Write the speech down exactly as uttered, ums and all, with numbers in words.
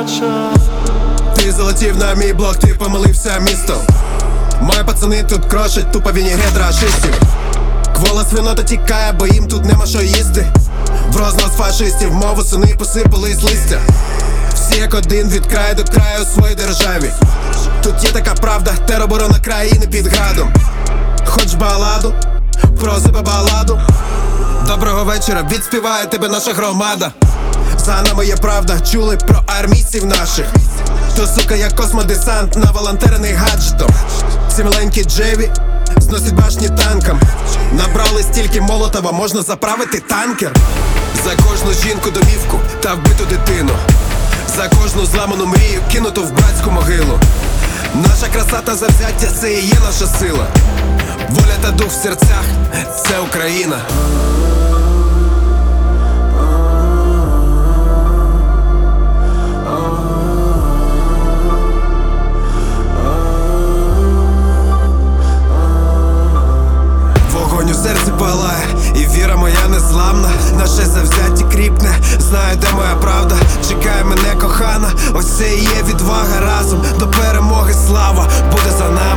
очах. Ти залетів на мій блок, ти помилився містом. Мої пацани тут крошать, тупо вінігрет рашистів. Квола свинота тікає, бо їм тут нема що їсти. В рознос фашистів, мову сини посипались листя. Всі як один від краю до краю у своїй державі. Тут є така правда, тероборона країни під градом. Хоч баладу, про себе баладу. Доброго вечора, відспіває тебе наша громада. За нами є правда, чули про армійців наших. То сука як космодесант, наволонтерений гаджетом. Ці маленькі джеві зносять башні танкам. Набрали стільки молотова, можна заправити танкер. За кожну жінку домівку та вбиту дитину. За кожну зламану мрію, кинуту в братську могилу. Наша краса та завзяття – це і є наша сила. Воля та дух в серцях – це Україна. Вогонь у серці палає, і віра моя незламна. Наше завзяття кріпне, знаю, де моя правда. Чекай мене, кохана, ось це і є відвага. Разом до перемоги слава буде за нами.